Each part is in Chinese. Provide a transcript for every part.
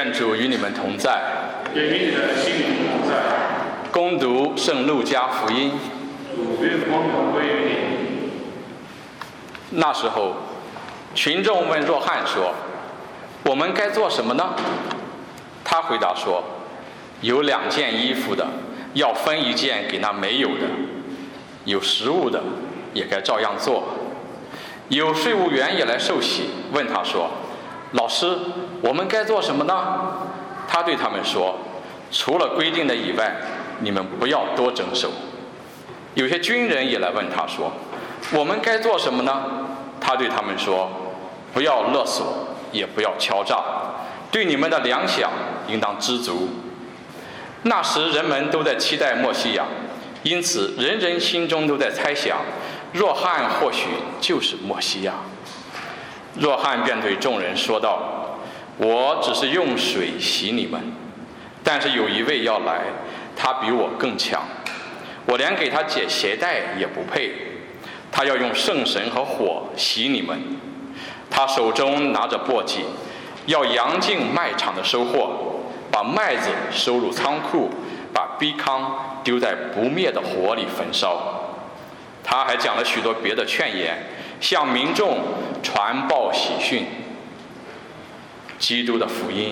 愿主与你们同在， 也与你的心灵同在。 恭读圣路加福音。 主愿光荣归于你。 那时候，群众问若翰说：“我们该做什么呢？”他回答说：“有2件衣服的，要分1件给那没有的；有食物的，也该照样做。有税务员也来受洗，问他说：‘老师，我们该做什么呢？’他对他们说：‘除了规定的以外，你们不要多征收。’有些军人也来问他说：‘我们该做什么呢？’他对他们说：‘不要勒索，也不要敲诈，对你们的粮饷应当知足。’那时人们都在期待默西亚，因此人人心中都在猜想，若翰或许就是默西亚。若翰便对众人说道：‘我只是用水洗你们，但是有一位要来，他比我更强，我连给他解鞋带也不配。他要用圣神和火洗你们。他手中拿着簸箕，要扬尽麦场的收获，把麦子收入仓库，把秕糠丢在不灭的火里焚烧。’他还讲了许多别的劝言，向民众传报喜讯。基督的福音。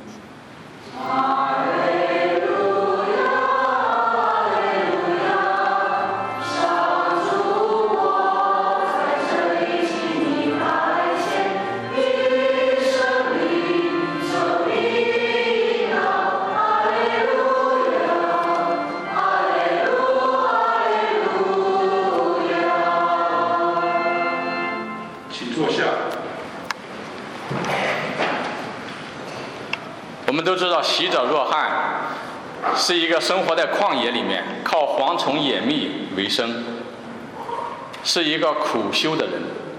我们都知道，洗者若翰是一个生活在旷野里面，靠蝗虫野蜜为生，是一个苦修的人，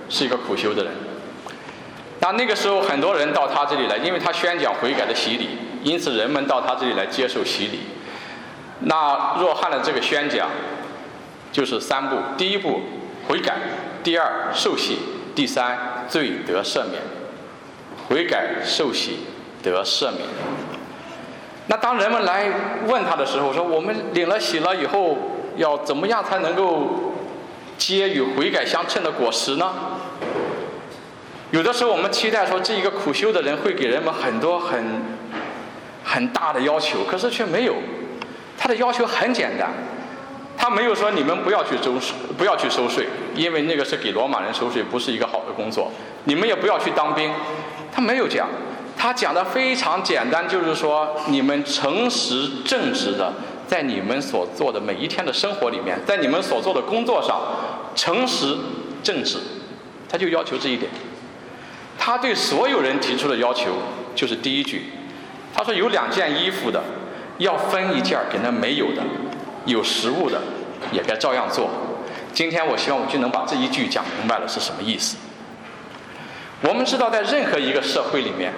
那个时候，很多人到他这里来，因为他宣讲悔改的洗礼，因此人们到他这里来接受洗礼。那若翰的这个宣讲就是3步：第1步悔改，第2受洗，第3罪得赦免。悔改、受洗、得赦免。那当人们来问他的时候，说我们领了洗了以后，要怎么样才能够结与悔改相称的果实呢？有的时候我们期待说，这一个苦修的人会给人们很多很大的要求，可是却没有。他的要求很简单，他没有说你们不要去收税，因为那个是给罗马人收税，不是一个好的工作。你们也不要去当兵，他没有讲。他讲的非常简单，就是说你们诚实正直的，在你们所做的每一天的生活里面，在你们所做的工作上，诚实正直，他就要求这一点。他对所有人提出的要求就是第1句，他说有2件衣服的，要分1件给那没有的；有食物的，也该照样做。今天我希望我就能把这一句讲明白了是什么意思。我们知道，在任何一个社会里面，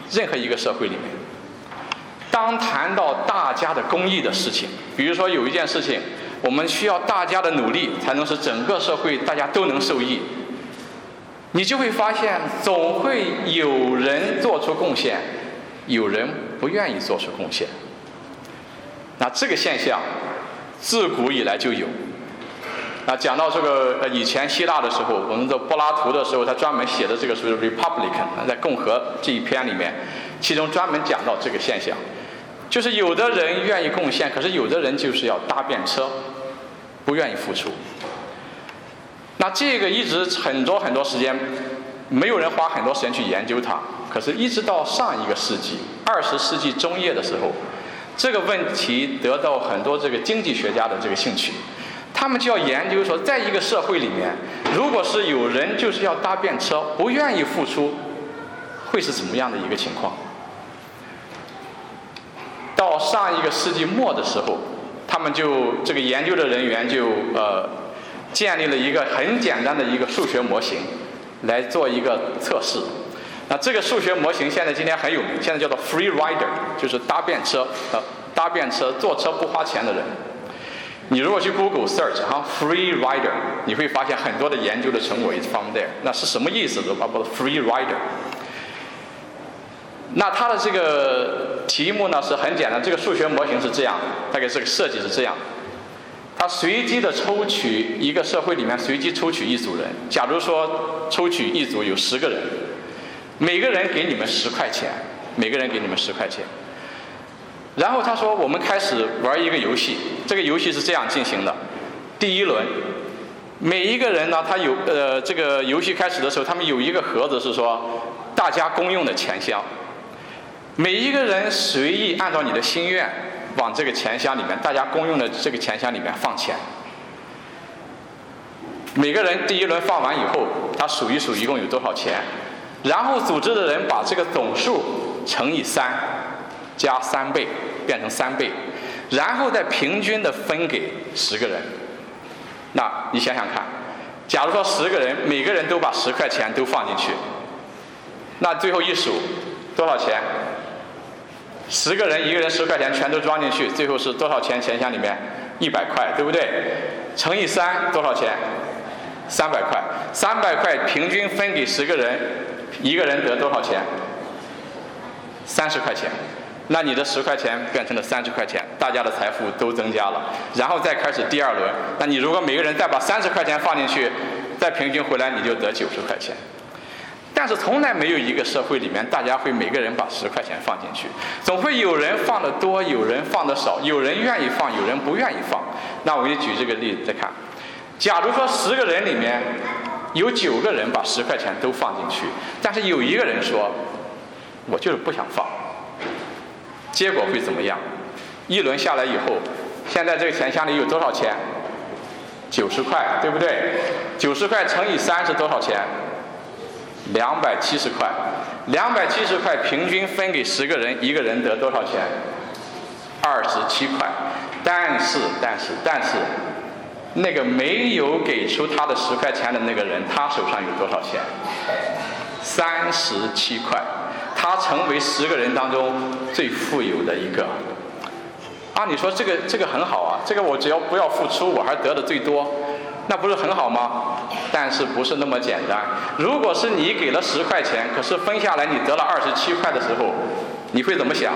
当谈到大家的公益的事情，比如说有一件事情，我们需要大家的努力才能使整个社会大家都能受益，你就会发现总会有人做出贡献，有人不愿意做出贡献。那这个现象自古以来就有。那讲到这个以前希腊的时候，我们的柏拉图的时候，他专门写的这个书《Republican》，在共和这一篇里面，其中专门讲到这个现象，就是有的人愿意贡献，可是有的人就是要搭便车，不愿意付出。那这个一直很多时间，没有人花很多时间去研究它。可是，一直到上一个世纪，20世纪中叶的时候，这个问题得到很多这个经济学家的这个兴趣。他们就要研究说，在一个社会里面，如果是有人就是要搭便车，不愿意付出，会是怎么样的一个情况？到上一个世纪末的时候，他们就这个研究的人员就建立了一个很简单的一个数学模型，来做一个测试。那这个数学模型现在今天很有名，现在叫做 free rider， 就是搭便车坐车不花钱的人。你如果去 Google search free rider， 你会发现很多的研究的成果 is from there。那是什么意思？包括 free rider。 那它的这个题目呢是很简单，这个数学模型是这样，大概这个设计是这样。它随机的抽取一个社会里面随机抽取一组人，假如说抽取一组有10个人，每个人给你们10块钱，每个人给你们10块钱。然后他说我们开始玩一个游戏，这个游戏是这样进行的。第一轮，每一个人呢，他有这个游戏开始的时候，他们有一个盒子是说大家公用的钱箱，每一个人随意按照你的心愿往这个钱箱里面，大家公用的这个钱箱里面放钱。每个人第一轮放完以后，他数一数一共有多少钱，然后组织的人把这个总数乘以3，加3倍，变成3倍，然后再平均的分给10个人。那你想想看，假如说10个人，每个人都把10块钱都放进去，那最后一数多少钱？10个人，一个人10块钱全都装进去，最后是多少钱？钱箱里面100块，对不对？乘以3多少钱？300块。300块平均分给10个人，一个人得多少钱？30块钱。那你的10块钱变成了30块钱，大家的财富都增加了。然后再开始第2轮，那你如果每个人再把30块钱放进去，再平均回来，你就得90块钱。但是从来没有一个社会里面大家会每个人把10块钱放进去，总会有人放得多，有人放得少，有人愿意放，有人不愿意放。那我就举这个例子再看，假如说10个人里面有9个人把10块钱都放进去，但是有1个人说我就是不想放，结果会怎么样？一轮下来以后，现在这个钱箱里有多少钱？90块，对不对？90块乘以3是多少钱？270块。270块平均分给10个人，一个人得多少钱？27块。但是那个没有给出他的10块钱的那个人，他手上有多少钱？37块。他成为10个人当中最富有的一个。啊，你说这个很好啊，这个我只要不要付出，我还得的最多，那不是很好吗？但是不是那么简单。如果是你给了10块钱，可是分下来你得了27块的时候，你会怎么想？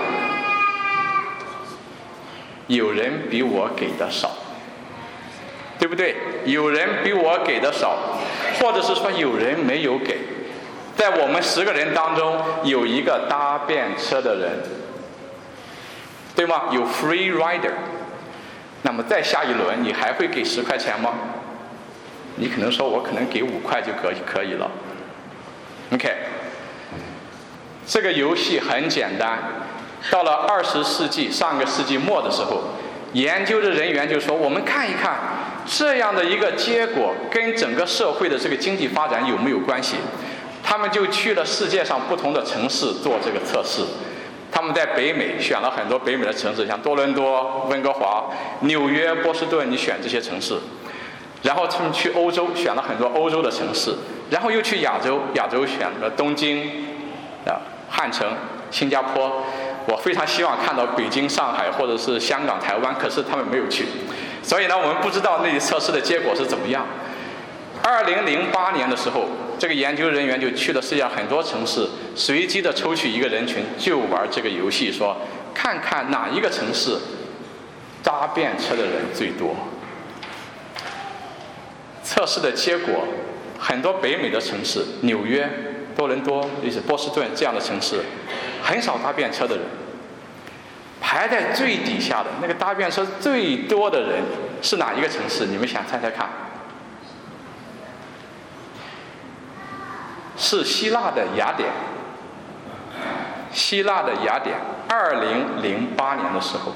有人比我给的少，对不对？有人比我给的少，或者是说有人没有给。在我们10个人当中，有一个搭便车的人，对吗？有 free rider。那么再下一轮，你还会给10块钱吗？你可能说，我可能给5块就可以了。OK， 这个游戏很简单。到了20世纪上个世纪末的时候，研究的人员就说，我们看一看这样的一个结果跟整个社会的这个经济发展有没有关系。他们就去了世界上不同的城市做这个测试。他们在北美选了很多北美的城市，像多伦多、温哥华、纽约、波士顿，你选这些城市。然后他们去欧洲，选了很多欧洲的城市。然后又去亚洲，亚洲选了东京、汉城、新加坡。我非常希望看到北京、上海或者是香港、台湾，可是他们没有去。所以呢，我们不知道那里测试的结果是怎么样。2008年的时候，这个研究人员就去了世界上很多城市，随机的抽取一个人群，就玩这个游戏，说看看哪一个城市搭便车的人最多。测试的结果，很多北美的城市，纽约、多伦多、波士顿这样的城市，很少搭便车的人。排在最底下的那个搭便车最多的人是哪一个城市？你们想猜猜看？是希腊的雅典。希腊的雅典，2008年的时候。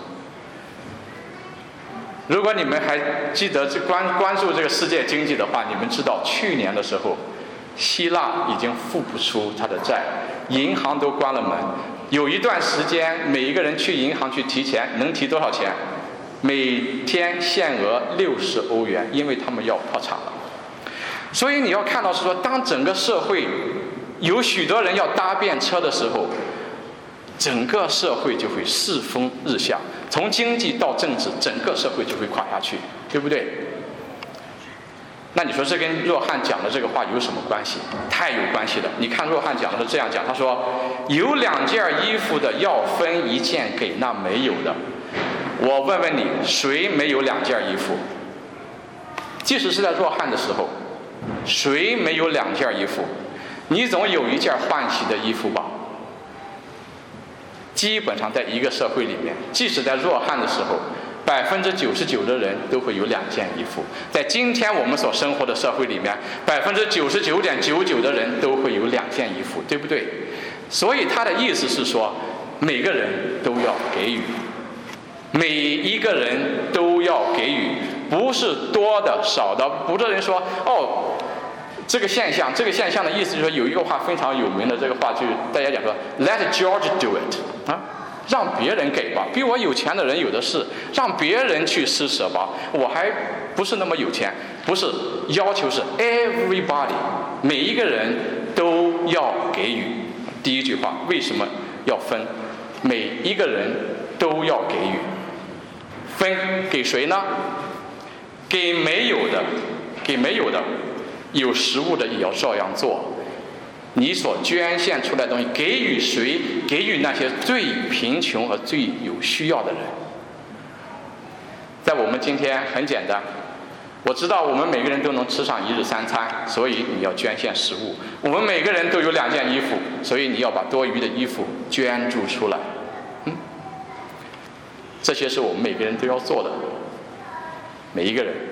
如果你们还记得关注这个世界经济的话，你们知道去年的时候，希腊已经付不出它的债，银行都关了门。有一段时间，每一个人去银行去提钱，能提多少钱？每天限额60欧元，因为他们要破产了。所以你要看到是说，当整个社会有许多人要搭便车的时候，整个社会就会世风日下，从经济到政治，整个社会就会垮下去，对不对？ 那你说这跟若翰讲的这个话有什么关系？太有关系了。你看若翰讲的是这样讲，他说有2件衣服的要分1件给那没有的。我问问你，谁没有2件衣服？即使是在若翰的时候，谁没有2件衣服？你总有1件换洗的衣服吧？基本上在一个社会里面，即使在若翰的时候，99%的人都会有2件衣服。在今天我们所生活的社会里面，99.99%的人都会有2件衣服，对不对？所以他的意思是说，每个人都要给予，每一个人都要给予，不是多的少的。不是人说这个现象的意思就是说，有一个话非常有名的，这个话就是大家讲说 Let George do it 啊，让别人给吧，比我有钱的人有的是，让别人去施舍吧，我还不是那么有钱。不是，要求是 everybody， 每一个人都要给予。第一句话为什么要分？每一个人都要给予。分给谁呢？给没有的，有食物的也要照样做。你所捐献出来的东西给予谁？给予那些最贫穷和最有需要的人。在我们今天很简单，我知道我们每个人都能吃上1日3餐，所以你要捐献食物。我们每个人都有2件衣服，所以你要把多余的衣服捐助出来。这些是我们每个人都要做的，每一个人。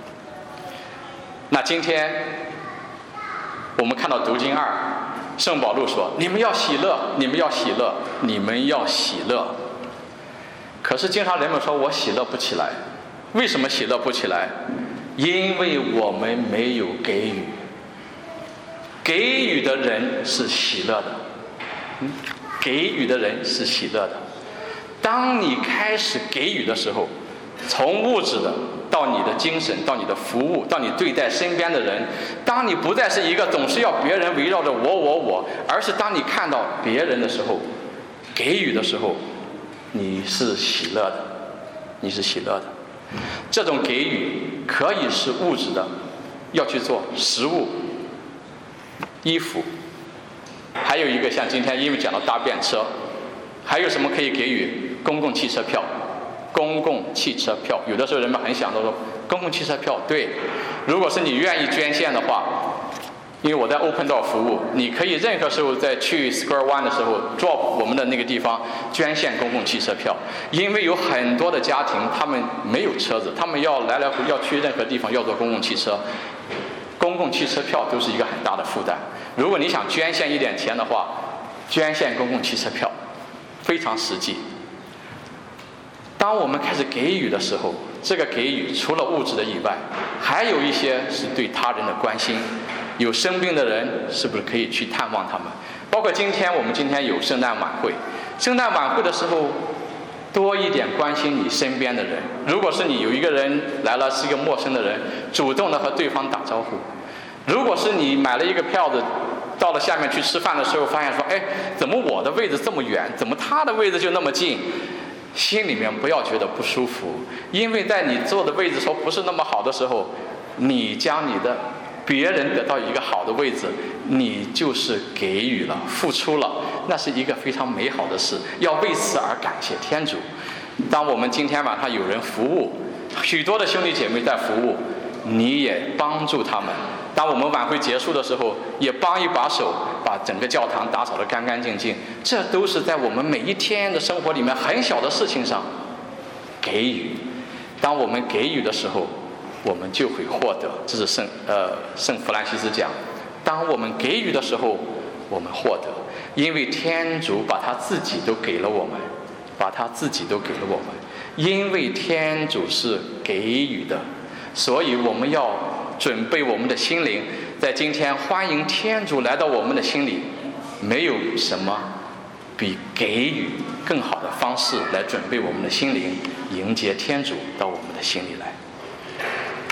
那今天我们看到读经2，圣保禄说：“你们要喜乐，你们要喜乐，你们要喜乐。”可是经常人们说我喜乐不起来，为什么喜乐不起来？因为我们没有给予。给予的人是喜乐的，给予的人是喜乐的。当你开始给予的时候，从物质的到你的精神，到你的服务，到你对待身边的人，当你不再是一个总是要别人围绕着我，而是当你看到别人的时候，给予的时候，你是喜乐的，你是喜乐的。这种给予可以是物质的，要去做食物、衣服，还有一个像今天因为讲到搭便车，还有什么可以给予？公共汽车票。公共汽车票，有的时候人们很想到说公共汽车票，对，如果是你愿意捐献的话，因为我在 Open Door 服务，你可以任何时候在去 Square One 的时候 drop 我们的那个地方捐献公共汽车票。因为有很多的家庭他们没有车子，他们要来回要去任何地方要坐公共汽车，公共汽车票都是一个很大的负担。如果你想捐献一点钱的话，捐献公共汽车票非常实际。当我们开始给予的时候，这个给予除了物质的以外，还有一些是对他人的关心。有生病的人，是不是可以去探望他们？包括我们今天有圣诞晚会，圣诞晚会的时候，多一点关心你身边的人。如果是你有一个人来了，是一个陌生的人，主动的和对方打招呼。如果是你买了一个票子，到了下面去吃饭的时候，发现说，怎么我的位置这么远，怎么他的位置就那么近？心里面不要觉得不舒服，因为在你坐的位置说不是那么好的时候，你将你的别人得到一个好的位置，你就是给予了，付出了，那是一个非常美好的事，要为此而感谢天主。当我们今天晚上有人服务，许多的兄弟姐妹在服务，你也帮助他们。当我们晚会结束的时候，也帮一把手，把整个教堂打扫得干干净净。这都是在我们每一天的生活里面很小的事情上给予。当我们给予的时候，我们就会获得。这是圣弗兰西斯讲，当我们给予的时候，我们获得，因为天主把他自己都给了我们，把他自己都给了我们。因为天主是给予的，所以我们要准备我们的心灵，在今天欢迎天主来到我们的心里。没有什么比给予更好的方式来准备我们的心灵，迎接天主到我们的心里来。